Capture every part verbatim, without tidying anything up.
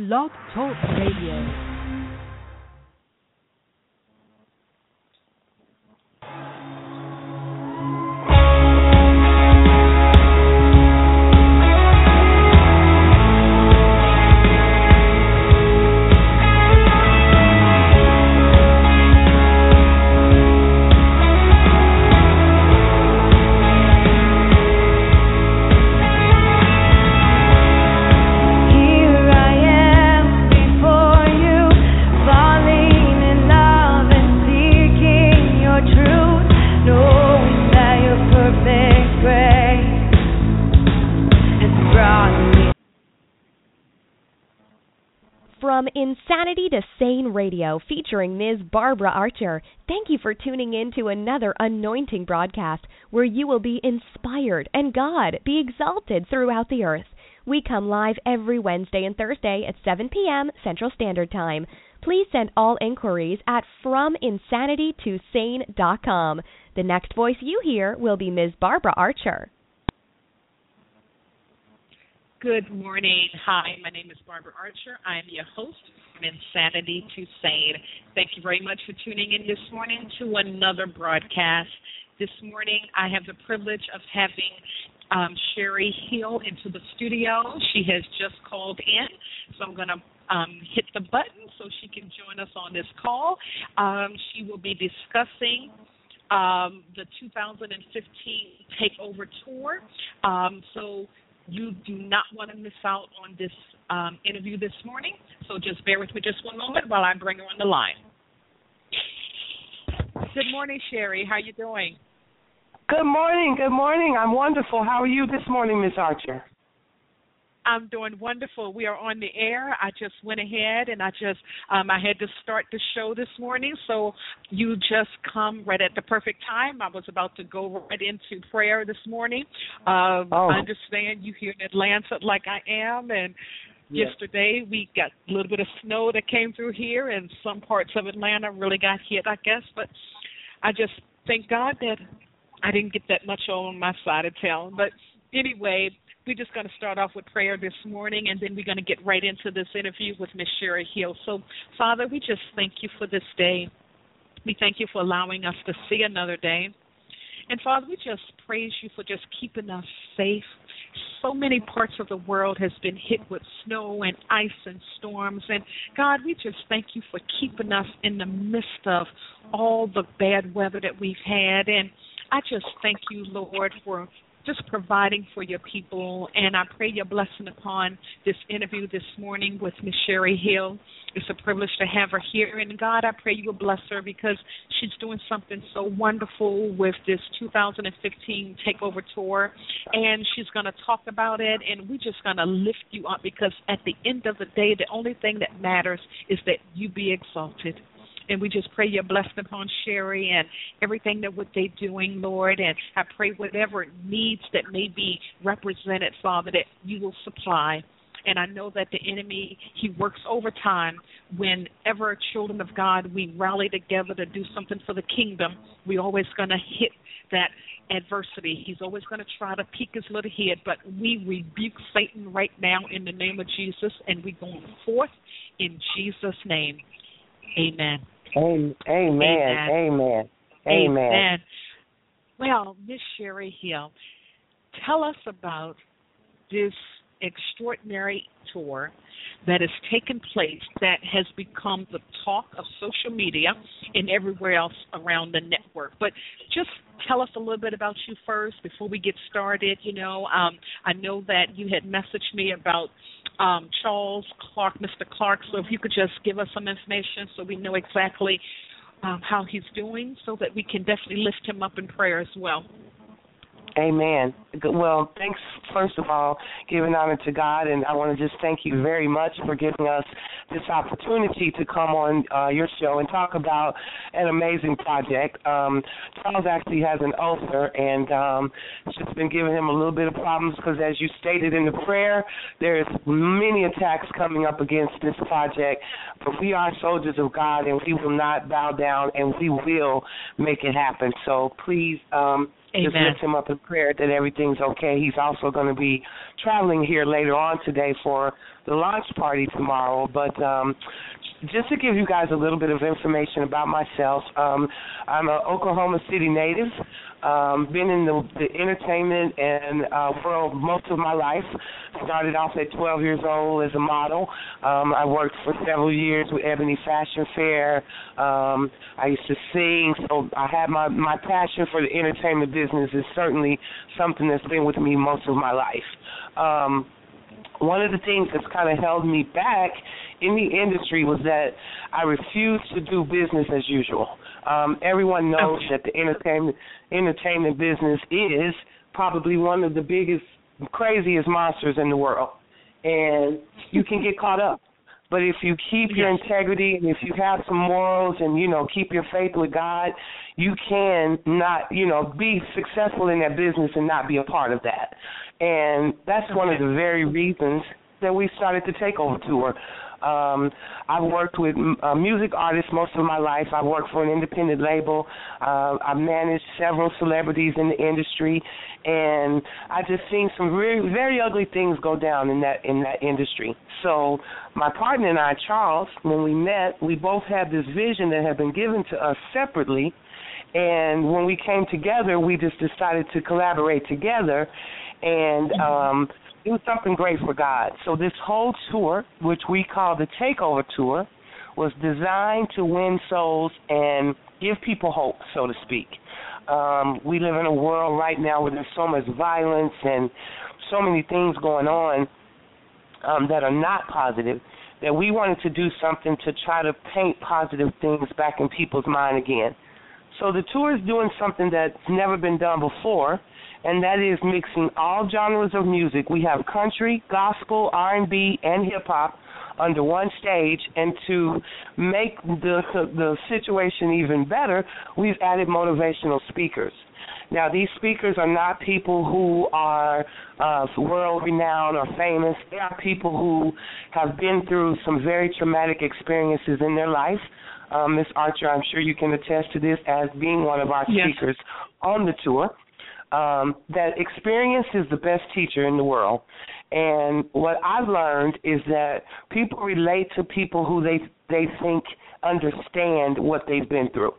Blog Talk Radio. From Insanity to Sane Radio, featuring Miz Barbara Archer, thank you for tuning in to another anointing broadcast where you will be inspired and God be exalted throughout the earth. We come live every Wednesday and Thursday at seven p.m. Central Standard Time. Please send all inquiries at from insanity to sane dot com. The next voice you hear will be Miz Barbara Archer. Good morning. Hi, my name is Barbara Archer. I am your host from Insanity to Sane. Thank you very much for tuning in this morning to another broadcast. This morning, I have the privilege of having um, Sherry Hill into the studio. She has just called in, so I'm going to um, hit the button so she can join us on this call. Um, she will be discussing um, the two thousand fifteen Takeover Tour. Um, so You do not want to miss out on this um, interview this morning, so just bear with me just one moment while I bring her on the line. Good morning, Sherry. How you doing? Good morning. Good morning. I'm wonderful. How are you this morning, Miz Archer? I'm doing wonderful. We are on the air. I just went ahead and I just, um, I had to start the show this morning, so you just come right at the perfect time. I was about to go right into prayer this morning. Um, oh. I understand you here in Atlanta like I am, and yeah. yesterday we got a little bit of snow that came through here, and some parts of Atlanta really got hit, I guess, but I just thank God that I didn't get that much on my side of town. But anyway, we're just going to start off with prayer this morning, and then we're going to get right into this interview with Miss Sherry Hill. So, Father, we just thank you for this day. We thank you for allowing us to see another day. And, Father, we just praise you for just keeping us safe. So many parts of the world has been hit with snow and ice and storms. And, God, we just thank you for keeping us in the midst of all the bad weather that we've had. And I just thank you, Lord, for just providing for your people, and I pray your blessing upon this interview this morning with Miss Sherry Hill. It's a privilege to have her here, and God, I pray you will bless her because she's doing something so wonderful with this two thousand fifteen Takeover Tour, and she's going to talk about it, and we're just going to lift you up because at the end of the day, the only thing that matters is that you be exalted. And we just pray your blessing upon Sherry and everything that what they're doing, Lord. And I pray whatever needs that may be represented, Father, that you will supply. And I know that the enemy, he works overtime. Whenever children of God, we rally together to do something for the kingdom, we're always going to hit that adversity. He's always going to try to peek his little head. But we rebuke Satan right now in the name of Jesus, and we're going forth in Jesus' name. Amen. Amen. Amen. Amen. Amen. Well, Miss Sherry Hill, tell us about this extraordinary tour that has taken place that has become the talk of social media and everywhere else around the network. But just tell us a little bit about you first before we get started. You know, um, I know that you had messaged me about um, Charles Clark, Mister Clark, so if you could just give us some information so we know exactly um, how he's doing so that we can definitely lift him up in prayer as well. Amen. Well, thanks, first of all, giving honor to God, and I want to just thank you very much for giving us this opportunity to come on uh, your show and talk about an amazing project. Um, Charles actually has an ulcer, and um, it's just been giving him a little bit of problems because, as you stated in the prayer, there's many attacks coming up against this project, but we are soldiers of God, and we will not bow down, and we will make it happen. So please, um, just Amen. lift him up in prayer that everything's okay. He's also going to be traveling here later on today for the launch party tomorrow. But um, just to give you guys a little bit of information about myself, um, I'm an Oklahoma City native. Um, been in the, the entertainment and uh, world most of my life. Started off at twelve years old as a model. Um, I worked for several years with Ebony Fashion Fair. Um, I used to sing, so I had my, my passion for the entertainment business is certainly something that's been with me most of my life. Um, one of the things that's kind of held me back in the industry was that I refused to do business as usual. Um, everyone knows okay. that the entertainment entertainment business is probably one of the biggest, craziest monsters in the world, and you can get caught up. But if you keep yes. your integrity and if you have some morals and, you know, keep your faith with God, you can not, you know, be successful in that business and not be a part of that. And that's okay. one of the very reasons that we started the Takeover Tour. Um, I've worked with uh, music artists most of my life. I worked for an independent label. Uh, I've managed several celebrities in the industry, and I just seen some very, very ugly things go down in that in that industry. So my partner and I, Charles, when we met, we both had this vision that had been given to us separately, and when we came together, we just decided to collaborate together, and um, do something great for God. So this whole tour, which we call the Takeover Tour, was designed to win souls and give people hope, so to speak. Um, we live in a world right now where there's so much violence and so many things going on um, that are not positive, that we wanted to do something to try to paint positive things back in people's mind again. So the tour is doing something that's never been done before, and that is mixing all genres of music. We have country, gospel, R and B, and hip-hop under one stage, and to make the the situation even better, we've added motivational speakers. Now, these speakers are not people who are uh, world-renowned or famous. They are people who have been through some very traumatic experiences in their life. Um, Miz Archer, I'm sure you can attest to this as being one of our yes. speakers on the tour. Um, that experience is the best teacher in the world. And what I've learned is that people relate to people who they they think understand what they've been through.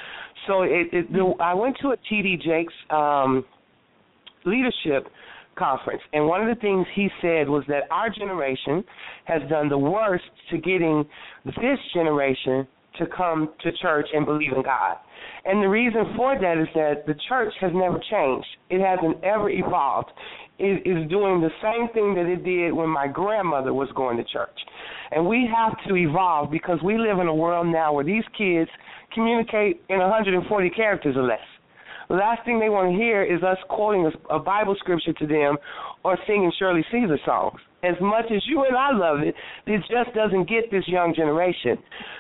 So it, it, the, I went to a T D Jakes um, leadership conference, and one of the things he said was that our generation has done the worst to getting this generation to come to church and believe in God. And the reason for that is that the church has never changed. It hasn't ever evolved. It is doing the same thing that it did when my grandmother was going to church. And we have to evolve because we live in a world now where these kids communicate in one hundred forty characters or less. The last thing they want to hear is us quoting a, a Bible scripture to them or singing Shirley Caesar songs. As much as you and I love it, it just doesn't get this young generation.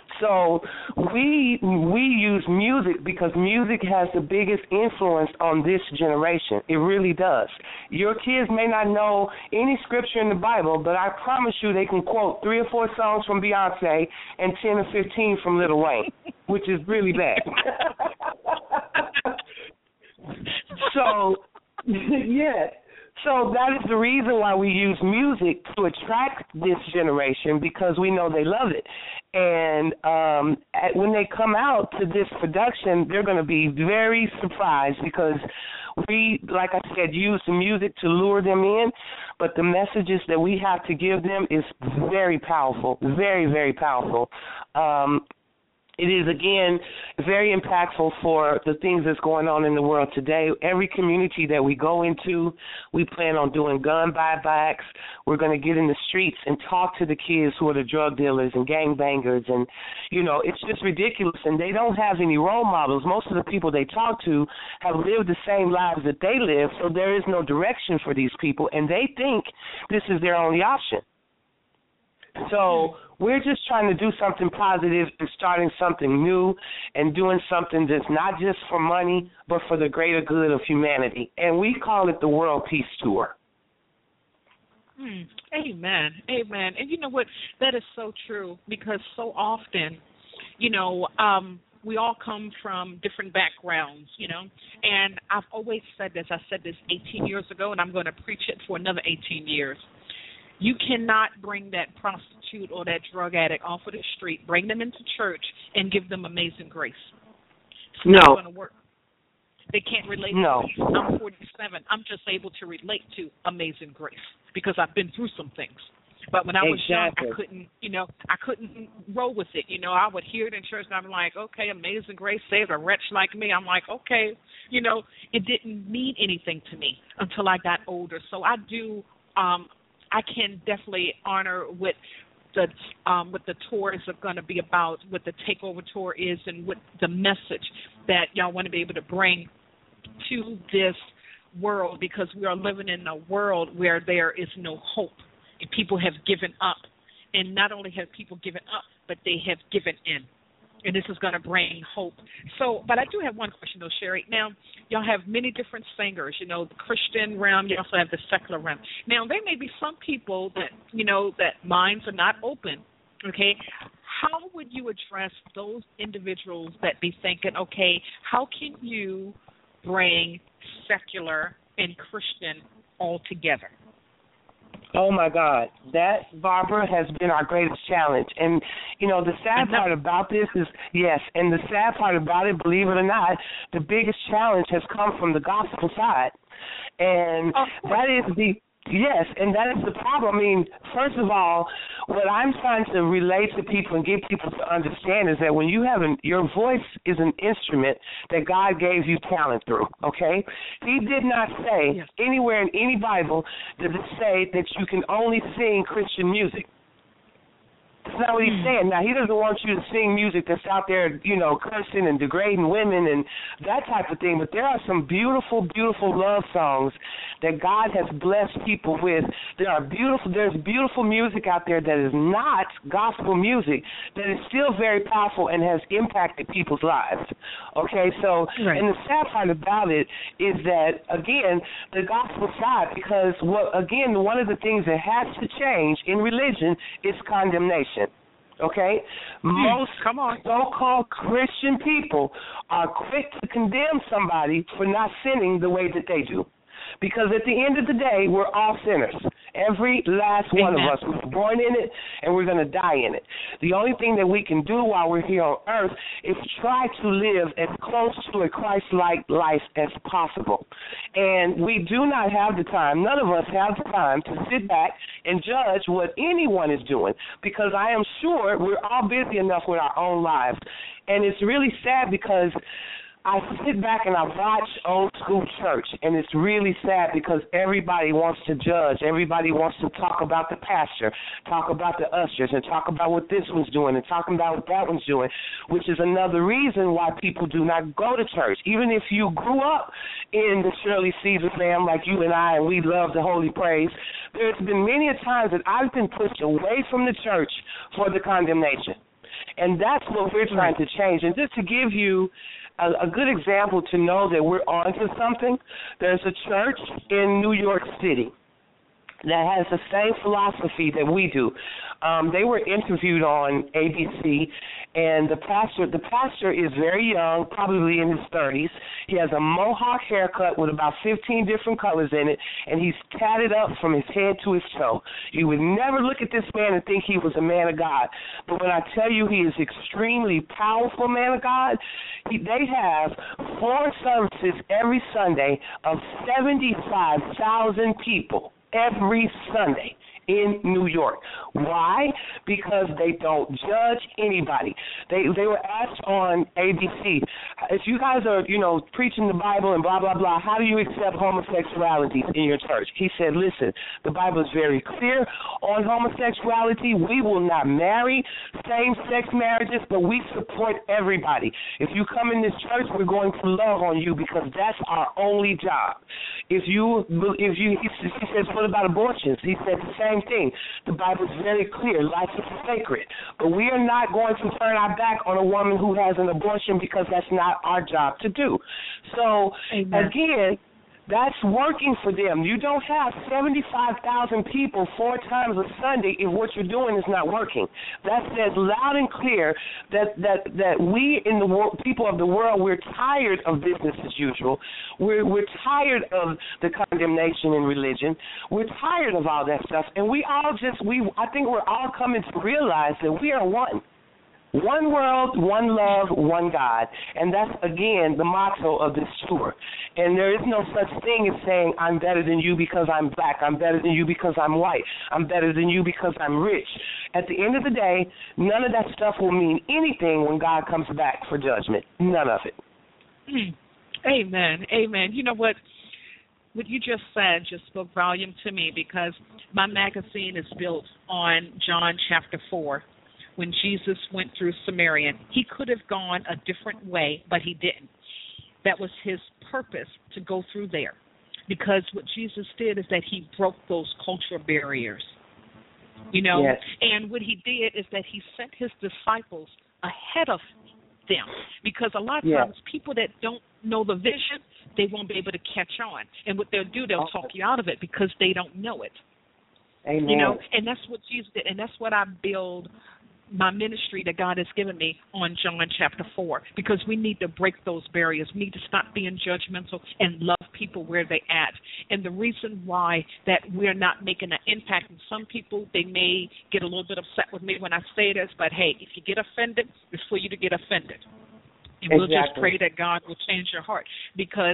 So we we use music because music has the biggest influence on this generation. It really does. Your kids may not know any scripture in the Bible, but I promise you they can quote three or four songs from Beyonce and ten or fifteen from Lil Wayne, which is really bad. So, yeah. So that is the reason why we use music to attract this generation, because we know they love it. And um, at, when they come out to this production, they're going to be very surprised because we, like I said, use the music to lure them in, but the messages that we have to give them is very powerful, very, very powerful. Um It is, again, very impactful for the things that's going on in the world today. Every community that we go into, we plan on doing gun buybacks. We're going to get in the streets and talk to the kids who are the drug dealers and gangbangers. And, you know, it's just ridiculous. And they don't have any role models. Most of the people they talk to have lived the same lives that they live, so there is no direction for these people. And they think this is their only option. So we're just trying to do something positive and starting something new and doing something that's not just for money but for the greater good of humanity. And we call it the World Peace Tour. Hmm. Amen. Amen. And you know what? That is so true because so often, you know, um, we all come from different backgrounds, you know. And I've always said this. I said this eighteen years ago, and I'm going to preach it for another eighteen years. You cannot bring that prostitute or that drug addict off of the street, bring them into church, and give them amazing grace. It's no. not going to work. They can't relate no. to me. I'm forty-seven. I'm just able to relate to amazing grace because I've been through some things. But when I was exactly. young, I couldn't, you know, I couldn't roll with it. You know, I would hear it in church, and I'm like, okay, amazing grace saved a wretch like me. I'm like, okay, you know, it didn't mean anything to me until I got older. So I do, um, I can definitely honor what the um, what the tour is going to be about, what the Takeover tour is, and what the message that y'all want to be able to bring to this world, because we are living in a world where there is no hope. And people have given up. And not only have people given up, but they have given in. And this is going to bring hope. So, but I do have one question, though, Sherry. Now, y'all have many different singers, you know, the Christian realm. You also have the secular realm. Now, there may be some people that, you know, that minds are not open, okay? How would you address those individuals that be thinking, okay, how can you bring secular and Christian all together? Oh, my God. That, Barbara, has been our greatest challenge. And, you know, the sad part about this is, yes, and the sad part about it, believe it or not, the biggest challenge has come from the gospel side. And that is the, yes, and that is the problem. I mean, first of all, what I'm trying to relate to people and get people to understand is that when you have an, your voice is an instrument that God gave you talent through, okay? He did not say yes. anywhere in any Bible does it say that you can only sing Christian music. That's not what he's saying. Now, he doesn't want you to sing music that's out there, you know, cursing and degrading women and that type of thing. But there are some beautiful, beautiful love songs that God has blessed people with. There are beautiful, there's beautiful music out there that is not gospel music that is still very powerful and has impacted people's lives. Okay, so, right. And the sad part about it is that, again, the gospel side, because, what, again, one of the things that has to change in religion is condemnation. Okay? Most Come on. so-called Christian people are quick to condemn somebody for not sinning the way that they do. Because at the end of the day, we're all sinners. Every last one Amen. of us. We were born in it, and we're going to die in it. The only thing that we can do while we're here on earth is try to live as close to a Christ-like life as possible. And we do not have the time, none of us have the time to sit back and judge what anyone is doing, because I am sure we're all busy enough with our own lives. And it's really sad because I sit back and I watch old school church, and it's really sad because everybody wants to judge. Everybody wants to talk about the pastor, talk about the ushers, and talk about what this one's doing and talking about what that one's doing, which is another reason why people do not go to church. Even if you grew up in the Shirley Caesar fam like you and I, and we love the holy praise, there's been many a times that I've been pushed away from the church for the condemnation. And that's what we're trying to change. And just to give you a, a good example to know that we're on to something, there's a church in New York City that has the same philosophy that we do. Um, they were interviewed on A B C, and the pastor the pastor is very young, probably in his thirties. He has a mohawk haircut with about fifteen different colors in it, and he's tatted up from his head to his toe. You would never look at this man and think he was a man of God. But when I tell you he is extremely powerful man of God, he, they have four services every Sunday of seventy-five thousand people every Sunday in New York. Why? Because they don't judge anybody. They they were asked on A B C, if you guys are, you know, preaching the Bible and blah, blah, blah, how do you accept homosexuality in your church? He said, listen, the Bible is very clear on homosexuality. We will not marry same-sex marriages, but we support everybody. If you come in this church, we're going to love on you because that's our only job. If you, if you, he says, what about abortions? He said the same thing. The Bible is very clear. Life is sacred. But we are not going to turn our back on a woman who has an abortion because that's not our job to do. So, Amen. Again, That's working for them. You don't have seventy-five thousand people four times a Sunday if what you're doing is not working. That says loud and clear that, that, that we in the world, people of the world, we're tired of business as usual. We're, we're tired of the condemnation in religion. We're tired of all that stuff. And we all just, we I think we're all coming to realize that we are one. One world, one love, one God. And that's, again, the motto of this tour. And there is no such thing as saying, I'm better than you because I'm black. I'm better than you because I'm white. I'm better than you because I'm rich. At the end of the day, none of that stuff will mean anything when God comes back for judgment. None of it. Mm. Amen. Amen. You know what? What you just said just spoke volume to me, because my magazine is built on John chapter four. When Jesus went through Samaria, he could have gone a different way, but he didn't. That was his purpose, to go through there, because what Jesus did is that he broke those cultural barriers, you know. Yes. And what he did is that he sent his disciples ahead of them, because a lot of yes. times people that don't know the vision, they won't be able to catch on. And what they'll do, they'll talk you out of it because they don't know it. Amen. You know, and that's what Jesus did, and that's what I build my ministry that God has given me on John chapter four, because we need to break those barriers. We need to stop being judgmental and love people where they're at. And the reason why that we're not making an impact, and some people, they may get a little bit upset with me when I say this, but hey, if you get offended, it's for you to get offended. And we'll exactly. just pray that God will change your heart, because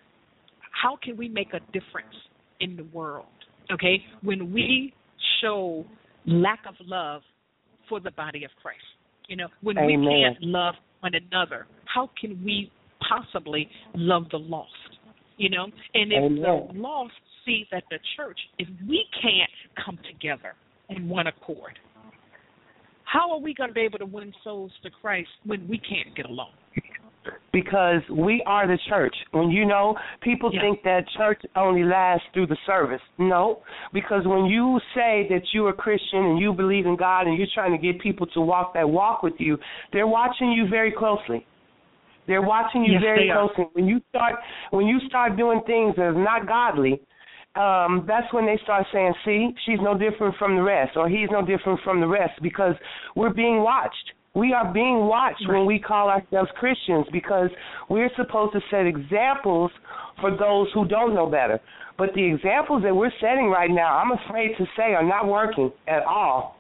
how can we make a difference in the world, okay, when we show lack of love for the body of Christ? You know, when Amen. we can't love one another, how can we possibly love the lost? You know, and if Amen. the lost see that the church, if we can't come together in one accord, how are we going to be able to win souls to Christ when we can't get along? Because we are the church. When you know, people yeah. think that church only lasts through the service. No, because when you say that you're a Christian and you believe in God and you're trying to get people to walk that walk with you, they're watching you very closely. They're watching you yes, very closely. When you start when you start doing things that are not godly, um, that's when they start saying, see, she's no different from the rest, or he's no different from the rest, because we're being watched. We are being watched right. when we call ourselves Christians, because we're supposed to set examples for those who don't know better. But the examples that we're setting right now, I'm afraid to say, are not working at all.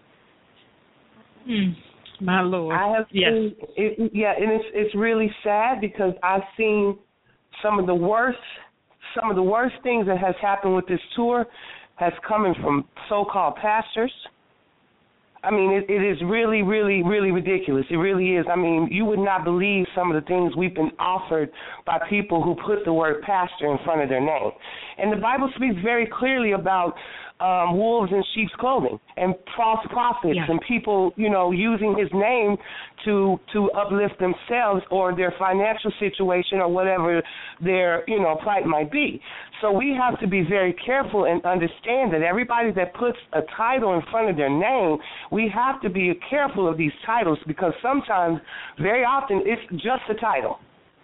Mm, my Lord. I have yes. seen, it, yeah, and it's it's really sad, because I've seen some of the worst, some of the worst things that has happened with this tour has coming from so-called pastors. I mean, it, it is really, really, really ridiculous. It really is. I mean, you would not believe some of the things we've been offered by people who put the word pastor in front of their name. And the Bible speaks very clearly about um, wolves in sheep's clothing and false prophets yeah. and people, you know, using his name to to uplift themselves or their financial situation or whatever their, you know, plight might be. So we have to be very careful and understand that everybody that puts a title in front of their name, we have to be careful of these titles, because sometimes, very often, it's just a title.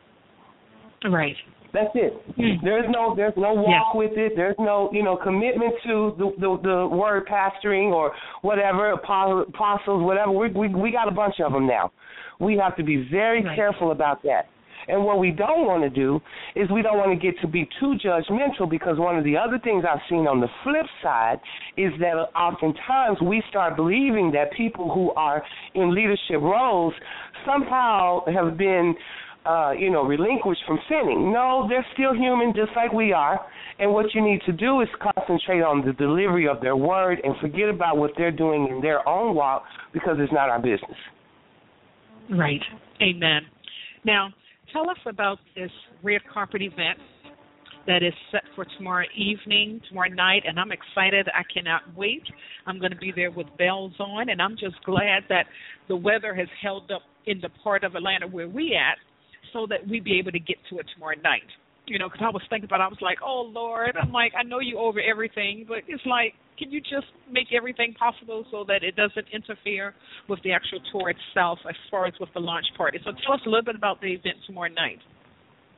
Right. That's it. Mm. There's no there's no walk yeah. with it. There's no, you know, commitment to the the, the word pastoring or whatever, apostles, whatever. We, we we got a bunch of them now. We have to be very right. careful about that. And what we don't want to do is we don't want to get to be too judgmental, because one of the other things I've seen on the flip side is that oftentimes we start believing that people who are in leadership roles somehow have been Uh, you know, relinquished from sinning. No, they're still human just like we are. And what you need to do is concentrate on the delivery of their word and forget about what they're doing in their own walk, because it's not our business. Right. Amen. Now, tell us about this red carpet event that is set for tomorrow evening, tomorrow night, and I'm excited. I cannot wait. I'm going to be there with bells on, and I'm just glad that the weather has held up in the part of Atlanta where we at, so that we be able to get to it tomorrow night. You know, because I was thinking about it, I was like, oh, Lord, I'm like, I know you over everything, but it's like, can you just make everything possible so that it doesn't interfere with the actual tour itself as far as with the launch party? So tell us a little bit about the event tomorrow night.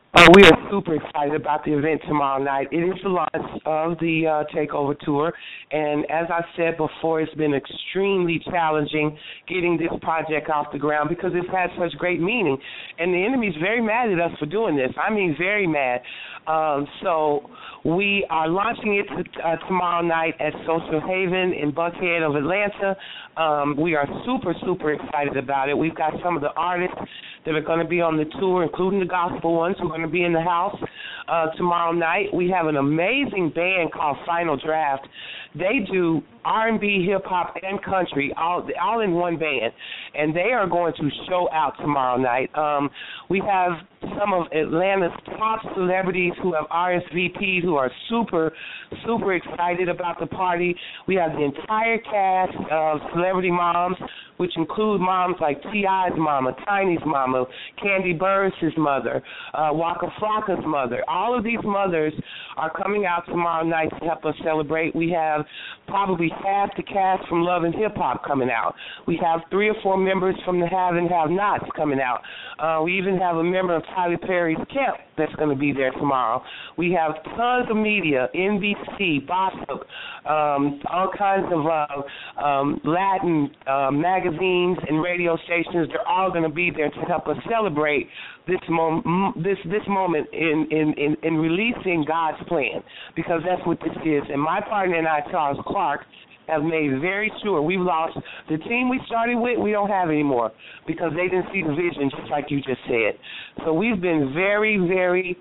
Oh, we are super excited about the event tomorrow night. It is the launch of the uh, Takeover Tour, and as I said before, it's been extremely challenging getting this project off the ground because it's had such great meaning, and the enemy's very mad at us for doing this. I mean, very mad. Um, so we are launching it to, uh, tomorrow night at Social Haven in Buckhead of Atlanta. Um, we are super, super excited about it. We've got some of the artists that are going to be on the tour, including the gospel ones who are going to be in the house uh, tomorrow night. We have an amazing band called Final Draft. They do R and B, hip-hop, and country all all in one band, and they are going to show out tomorrow night. Um, we have some of Atlanta's top celebrities who have R S V P'd who are super, super excited about the party. We have the entire cast of celebrity moms, which include moms like T I's mama, Tiny's mama, Candy Burns' mother, uh, Waka Flocka's mother. All of these mothers are coming out tomorrow night to help us celebrate. We have probably half the cast from Love and Hip Hop coming out. We have three or four members from the Have and Have Nots coming out. Uh, we even have a member of Tyler Perry's Camp that's going to be there tomorrow. We have tons of media, N B C, Boston, um, all kinds of uh, um, Latin uh, magazines and radio stations. They're all going to be there to help us celebrate this mom- this this moment in, in, in, in releasing God's plan, because that's what this is. And my partner and I, Charles Clark, have made very sure we've lost the team we started with. We don't have anymore because they didn't see the vision, just like you just said. So we've been very, very,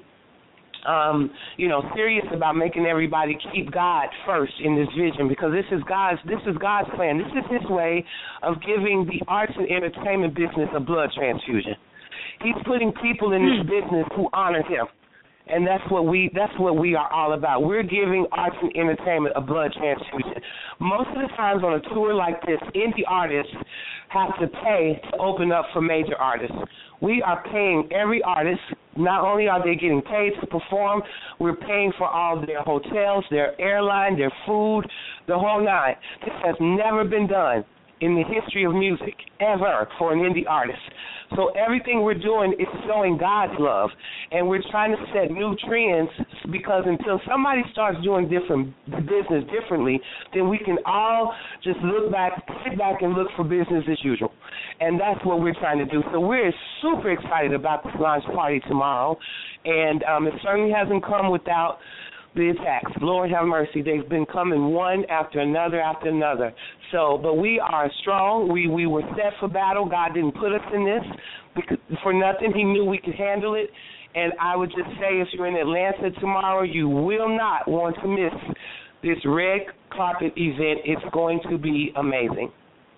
um, you know, serious about making everybody keep God first in this vision, because this is God's. This is God's plan. This is His way of giving the arts and entertainment business a blood transfusion. He's putting people in this business who honor Him. And that's what we that's what we are all about. We're giving arts and entertainment a blood transfusion. Most of the times on a tour like this, indie artists have to pay to open up for major artists. We are paying every artist. Not only are they getting paid to perform, we're paying for all their hotels, their airline, their food, the whole nine. This has never been done in the history of music, ever, for an indie artist. So everything we're doing is showing God's love, and we're trying to set new trends, because until somebody starts doing different business differently, then we can all just look back, sit back and look for business as usual. And that's what we're trying to do. So we're super excited about this launch party tomorrow, and um, it certainly hasn't come without the attacks. Lord have mercy. They've been coming one after another after another. So, but we are strong. We we were set for battle. God didn't put us in this because, for nothing. He knew we could handle it. And I would just say, if you're in Atlanta tomorrow, you will not want to miss this red carpet event. It's going to be amazing.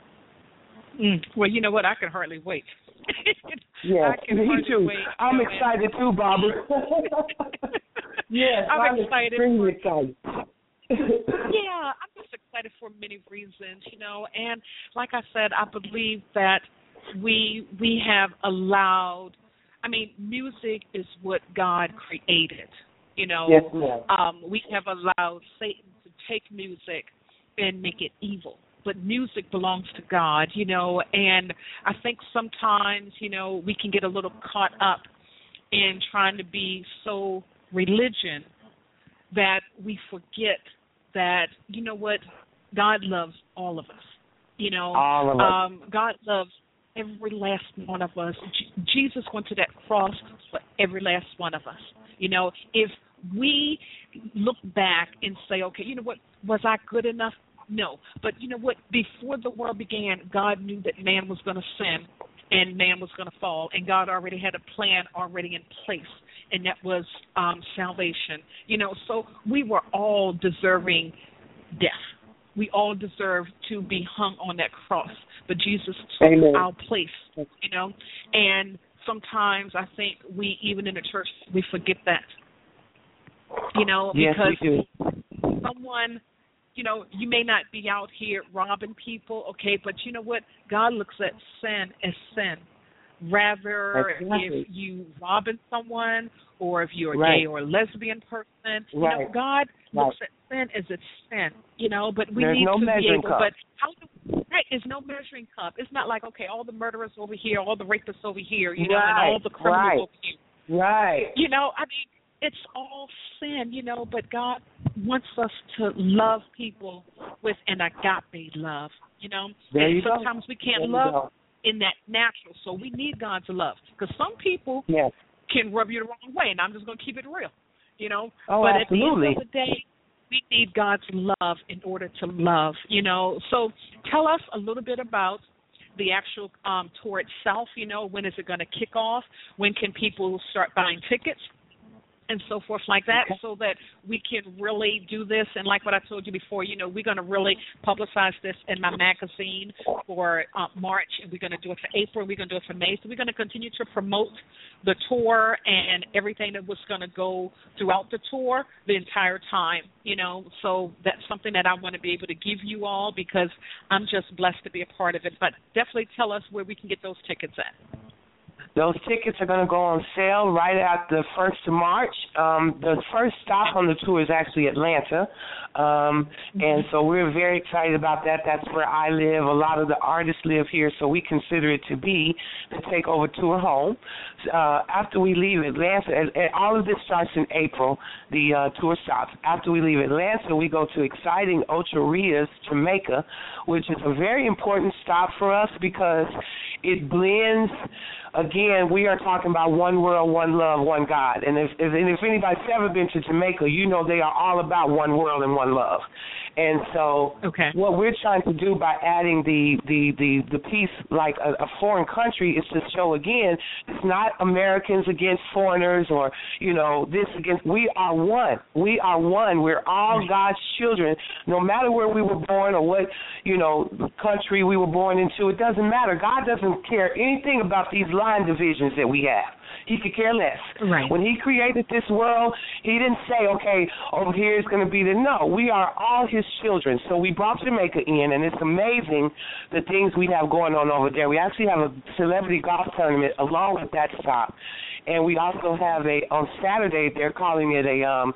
Mm. Well, you know what? I can hardly wait. Yes, I can me hardly too. wait. I'm You know, excited too, Barbara. Yes, I'm, I'm excited. extremely excited. Yeah, I'm just excited for many reasons, you know. And like I said, I believe that we we have allowed. I mean, music is what God created. You know, yes, ma'am. Um, we have allowed Satan to take music and make it evil. But music belongs to God, you know, and I think sometimes, you know, we can get a little caught up in trying to be so religion that we forget that, you know what, God loves all of us, you know. All of us. Um, God loves every last one of us. J- Jesus went to that cross for every last one of us. You know, if we look back and say, okay, you know what, was I good enough? No. But you know what? Before the world began, God knew that man was going to sin and man was going to fall, and God already had a plan already in place, and that was um, salvation. You know, so we were all deserving death. We all deserve to be hung on that cross, but Jesus took Amen. our place, you know, and sometimes I think we, even in the church, we forget that, you know, yes, because we do. someone... You know, you may not be out here robbing people, okay, but you know what? God looks at sin as sin. Rather, exactly. if you robbing someone or if you're a right. gay or a lesbian person, you right. know, God right. looks at sin as a sin, you know, but we There's need no to be able, cup. but how do, right, there's no measuring cup. It's not like, okay, all the murderers over here, all the rapists over here, you know, right. and all the criminals right. over here. Right. You know, I mean, it's all sin, you know, but God wants us to love people with an agape love, you know. There and you sometimes go. we can't there love in that natural, so we need God's love. Because some people yes. can rub you the wrong way, and I'm just going to keep it real, you know. Oh, but absolutely. at the end of the day, we need God's love in order to love, you know. So tell us a little bit about the actual um, tour itself, you know. When is it going to kick off? When can people start buying tickets? And so forth like that, okay. so that we can really do this. And like what I told you before, you know, we're going to really publicize this in my magazine for uh, March, and we're going to do it for April, we're going to do it for May. So we're going to continue to promote the tour and everything that was going to go throughout the tour the entire time, you know. So that's something that I want to be able to give you all, because I'm just blessed to be a part of it. But definitely tell us where we can get those tickets at. Those tickets are going to go on sale right at the first of March. Um, the first stop on the tour is actually Atlanta, um, and so we're very excited about that. That's where I live. A lot of the artists live here, so we consider it to be the Takeover Tour home. Uh, after we leave Atlanta, and, and all of this starts in April, the uh, tour stops. After we leave Atlanta, we go to exciting Ocho Rios, Jamaica, which is a very important stop for us because it blends. Again, we are talking about one world, one love, one God. And if, if, and if anybody's ever been to Jamaica, you know they are all about one world and one love. And so okay. what we're trying to do by adding the, the, the, the piece like a, a foreign country is to show, again, it's not Americans against foreigners or, you know, this against, we are one. We are one. We're all God's children. No matter where we were born or what, you know, country we were born into, it doesn't matter. God doesn't care anything about these line divisions that we have. He could care less. Right. When he created this world, he didn't say, okay, over here is going to be the, no, we are all his children. So we brought Jamaica in, and it's amazing the things we have going on over there. We actually have a celebrity golf tournament along with that stop. And we also have a, on Saturday, they're calling it a, um,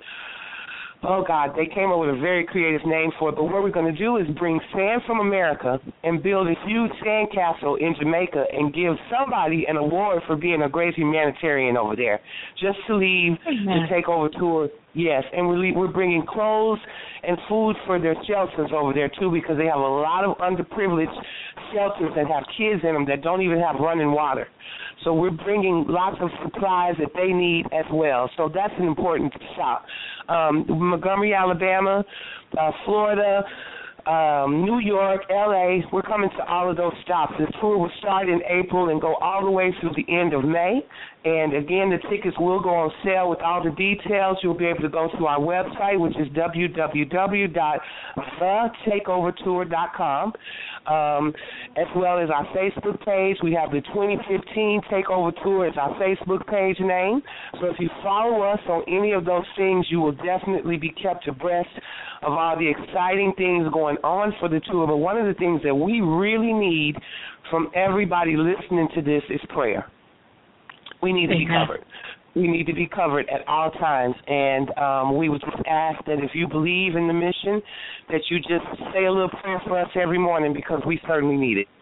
oh, God, they came up with a very creative name for it. But what we're going to do is bring sand from America and build a huge sand castle in Jamaica and give somebody an award for being a great humanitarian over there, just to leave Amen. the Takeover Tour. Yes, and we're, we're bringing clothes and food for their shelters over there, too, because they have a lot of underprivileged shelters that have kids in them that don't even have running water. So we're bringing lots of supplies that they need as well. So that's an important stop. Um, Montgomery, Alabama, uh, Florida, um, New York, L A, we're coming to all of those stops. The tour will start in April and go all the way through the end of May. And, again, the tickets will go on sale with all the details. You'll be able to go to our website, which is w w w dot the takeover tour dot com, um, as well as our Facebook page. We have the twenty fifteen Takeover Tour as our Facebook page name. So if you follow us on any of those things, you will definitely be kept abreast of all the exciting things going on for the tour. But one of the things that we really need from everybody listening to this is prayer. We need to be covered. We need to be covered at all times. And um, we would just ask that if you believe in the mission, that you just say a little prayer for us every morning, because we certainly need it.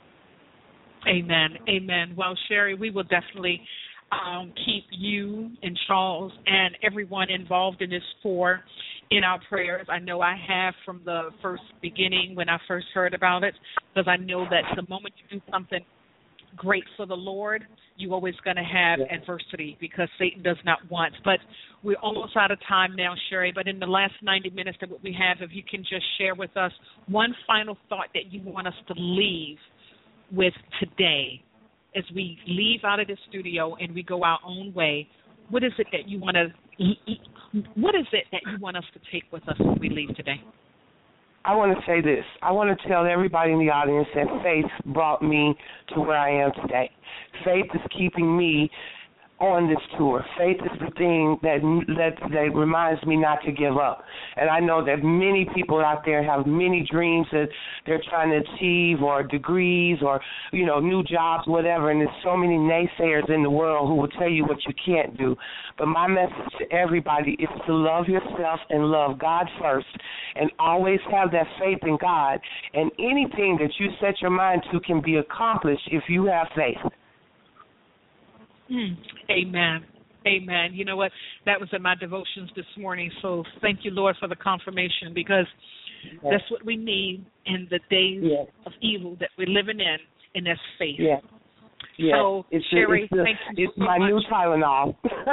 Amen. Amen. Well, Sherry, we will definitely um, keep you and Charles and everyone involved in this tour in our prayers. I know I have from the first beginning when I first heard about it, because I know that the moment you do something great for the Lord, you're always going to have yeah. adversity, because Satan does not want. But we're almost out of time now, Sherry, but in the last ninety minutes that we have, if you can just share with us one final thought that you want us to leave with today as we leave out of the studio and we go our own way. What is it that you want to what is it that you want us to take with us when we leave today? I want to say this. I want to tell everybody in the audience that faith brought me to where I am today. Faith is keeping me on this tour. Faith is the thing that, that that reminds me not to give up. And I know that many people out there have many dreams that they're trying to achieve, or degrees, or, you know, new jobs, whatever. And there's so many naysayers in the world who will tell you what you can't do. But my message to everybody is to love yourself and love God first, and always have that faith in God. And anything that you set your mind to can be accomplished if you have faith. Mm, amen. Amen. You know what? That was in my devotions this morning. So thank you, Lord, for the confirmation, because Yes. that's what we need in the days Yes. of evil that we're living in, and that's faith. Yes. Yes. So, it's Sherry, the, it's, the, thank you it's so my much. new Tylenol.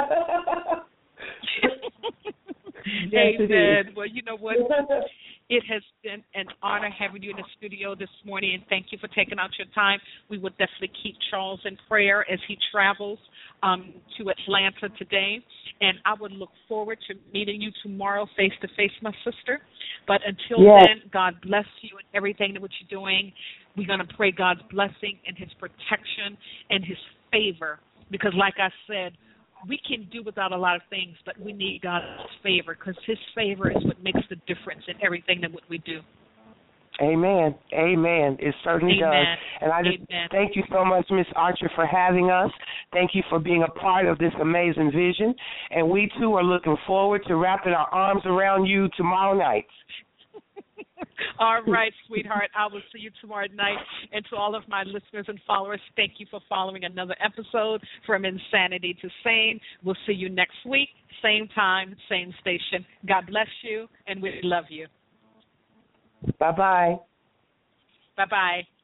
Yes, it Amen. is. Well, you know what? It has been an honor having you in the studio this morning, and thank you for taking out your time. We will definitely keep Charles in prayer as he travels um, to Atlanta today, and I would look forward to meeting you tomorrow face-to-face, my sister. But until Yes. then, God bless you and everything that what you're doing. We're going to pray God's blessing and his protection and his favor, because like I said, we can do without a lot of things, but we need God's favor, because his favor is what makes the difference in everything that what we do. Amen. Amen. It certainly Amen. does. And I just Amen. thank you so much, Miss Archer, for having us. Thank you for being a part of this amazing vision. And we, too, are looking forward to wrapping our arms around you tomorrow night. All right, sweetheart. I will see you tomorrow night. And to all of my listeners and followers, thank you for following another episode from Insanity to Sane. We'll see you next week, same time, same station. God bless you, and we love you. Bye-bye. Bye-bye.